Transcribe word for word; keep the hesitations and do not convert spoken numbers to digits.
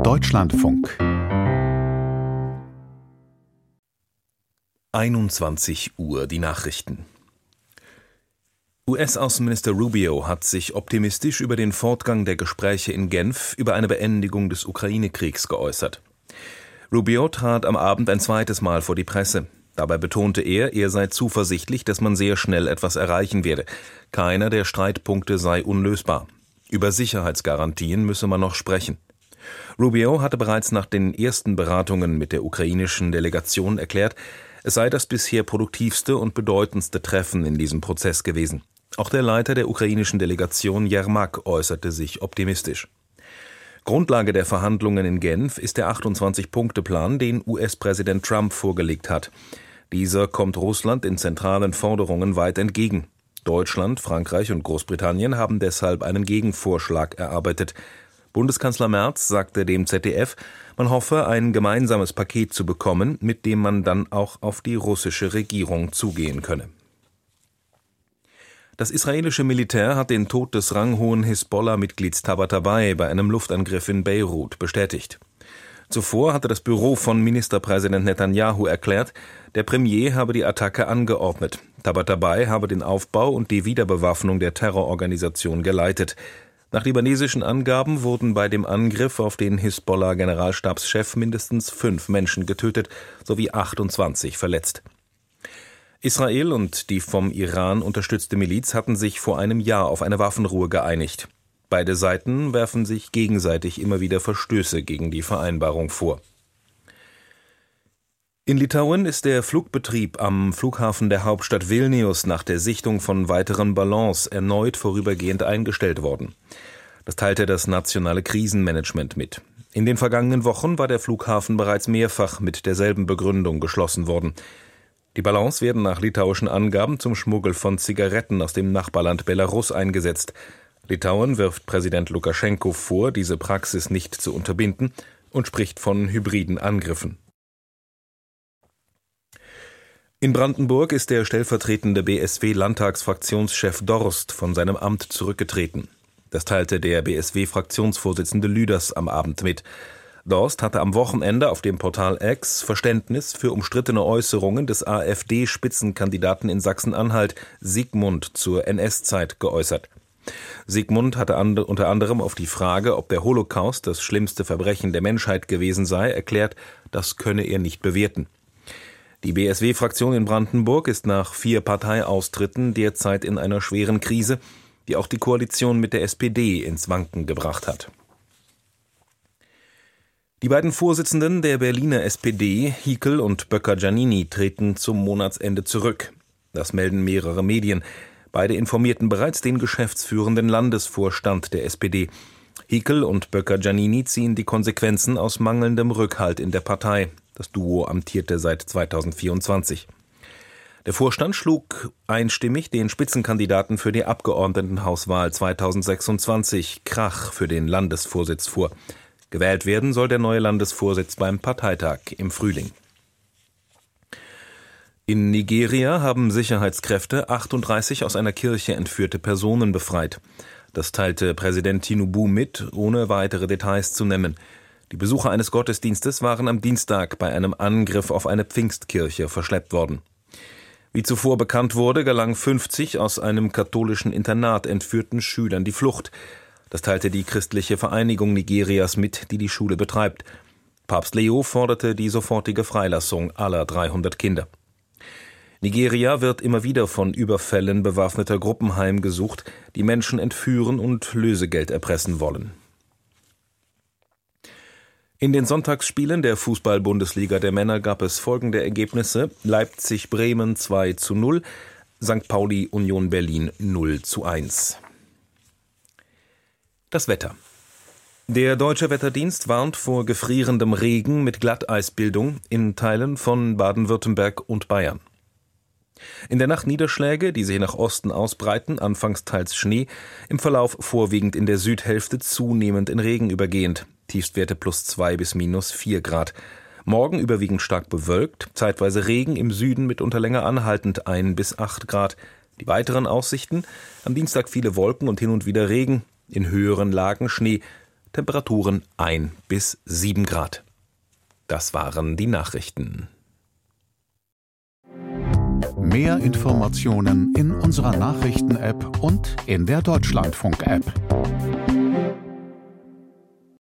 Deutschlandfunk. einundzwanzig Uhr, die Nachrichten. U S-Außenminister Rubio hat sich optimistisch über den Fortgang der Gespräche in Genf über eine Beendigung des Ukraine-Kriegs geäußert. Rubio trat am Abend ein zweites Mal vor die Presse. Dabei betonte er, er sei zuversichtlich, dass man sehr schnell etwas erreichen werde. Keiner der Streitpunkte sei unlösbar. Über Sicherheitsgarantien müsse man noch sprechen. Rubio hatte bereits nach den ersten Beratungen mit der ukrainischen Delegation erklärt, es sei das bisher produktivste und bedeutendste Treffen in diesem Prozess gewesen. Auch der Leiter der ukrainischen Delegation Jermak äußerte sich optimistisch. Grundlage der Verhandlungen in Genf ist der achtundzwanzig-Punkte-Plan, den U S-Präsident Trump vorgelegt hat. Dieser kommt Russland in zentralen Forderungen weit entgegen. Deutschland, Frankreich und Großbritannien haben deshalb einen Gegenvorschlag erarbeitet. Bundeskanzler Merz sagte dem Z D F, man hoffe, ein gemeinsames Paket zu bekommen, mit dem man dann auch auf die russische Regierung zugehen könne. Das israelische Militär hat den Tod des ranghohen Hisbollah-Mitglieds Tabatabai bei einem Luftangriff in Beirut bestätigt. Zuvor hatte das Büro von Ministerpräsident Netanyahu erklärt, der Premier habe die Attacke angeordnet. Tabatabai habe den Aufbau und die Wiederbewaffnung der Terrororganisation geleitet. Nach libanesischen Angaben wurden bei dem Angriff auf den Hisbollah-Generalstabschef mindestens fünf Menschen getötet sowie achtundzwanzig verletzt. Israel und die vom Iran unterstützte Miliz hatten sich vor einem Jahr auf eine Waffenruhe geeinigt. Beide Seiten werfen sich gegenseitig immer wieder Verstöße gegen die Vereinbarung vor. In Litauen ist der Flugbetrieb am Flughafen der Hauptstadt Vilnius nach der Sichtung von weiteren Ballons erneut vorübergehend eingestellt worden. Das teilte das nationale Krisenmanagement mit. In den vergangenen Wochen war der Flughafen bereits mehrfach mit derselben Begründung geschlossen worden. Die Ballons werden nach litauischen Angaben zum Schmuggel von Zigaretten aus dem Nachbarland Belarus eingesetzt. Litauen wirft Präsident Lukaschenko vor, diese Praxis nicht zu unterbinden und spricht von hybriden Angriffen. In Brandenburg ist der stellvertretende B S W-Landtagsfraktionschef Dorst von seinem Amt zurückgetreten. Das teilte der B S W-Fraktionsvorsitzende Lüders am Abend mit. Dorst hatte am Wochenende auf dem Portal X Verständnis für umstrittene Äußerungen des AfD-Spitzenkandidaten in Sachsen-Anhalt Sigmund zur N S-Zeit geäußert. Sigmund hatte and- unter anderem auf die Frage, ob der Holocaust das schlimmste Verbrechen der Menschheit gewesen sei, erklärt, das könne er nicht bewerten. Die B S W-Fraktion in Brandenburg ist nach vier Parteiaustritten derzeit in einer schweren Krise, die auch die Koalition mit der S P D ins Wanken gebracht hat. Die beiden Vorsitzenden der Berliner S P D, Hickel und Böcker-Giannini, treten zum Monatsende zurück. Das melden mehrere Medien. Beide informierten bereits den geschäftsführenden Landesvorstand der S P D. Hickel und Böcker-Giannini ziehen die Konsequenzen aus mangelndem Rückhalt in der Partei. Das Duo amtierte seit zweitausendvierundzwanzig. Der Vorstand schlug einstimmig den Spitzenkandidaten für die Abgeordnetenhauswahl zweitausendsechsundzwanzig, Krach, für den Landesvorsitz vor. Gewählt werden soll der neue Landesvorsitz beim Parteitag im Frühling. In Nigeria haben Sicherheitskräfte achtunddreißig aus einer Kirche entführte Personen befreit. Das teilte Präsident Tinubu mit, ohne weitere Details zu nennen. Die Besucher eines Gottesdienstes waren am Dienstag bei einem Angriff auf eine Pfingstkirche verschleppt worden. Wie zuvor bekannt wurde, gelang fünfzig aus einem katholischen Internat entführten Schülern die Flucht. Das teilte die christliche Vereinigung Nigerias mit, die die Schule betreibt. Papst Leo forderte die sofortige Freilassung aller dreihundert Kinder. Nigeria wird immer wieder von Überfällen bewaffneter Gruppen heimgesucht, die Menschen entführen und Lösegeld erpressen wollen. In den Sonntagsspielen der Fußball-Bundesliga der Männer gab es folgende Ergebnisse: Leipzig-Bremen zwei zu null, Sankt Pauli-Union Berlin null zu eins. Das Wetter. Der Deutsche Wetterdienst warnt vor gefrierendem Regen mit Glatteisbildung in Teilen von Baden-Württemberg und Bayern. In der Nacht Niederschläge, die sich nach Osten ausbreiten, anfangs teils Schnee, im Verlauf vorwiegend in der Südhälfte zunehmend in Regen übergehend. Tiefstwerte plus zwei bis minus vier Grad. Morgen überwiegend stark bewölkt, zeitweise Regen, im Süden mitunter länger anhaltend ein bis acht Grad. Die weiteren Aussichten: am Dienstag viele Wolken und hin und wieder Regen, in höheren Lagen Schnee. Temperaturen ein bis sieben Grad. Das waren die Nachrichten. Mehr Informationen in unserer Nachrichten-App und in der Deutschlandfunk-App.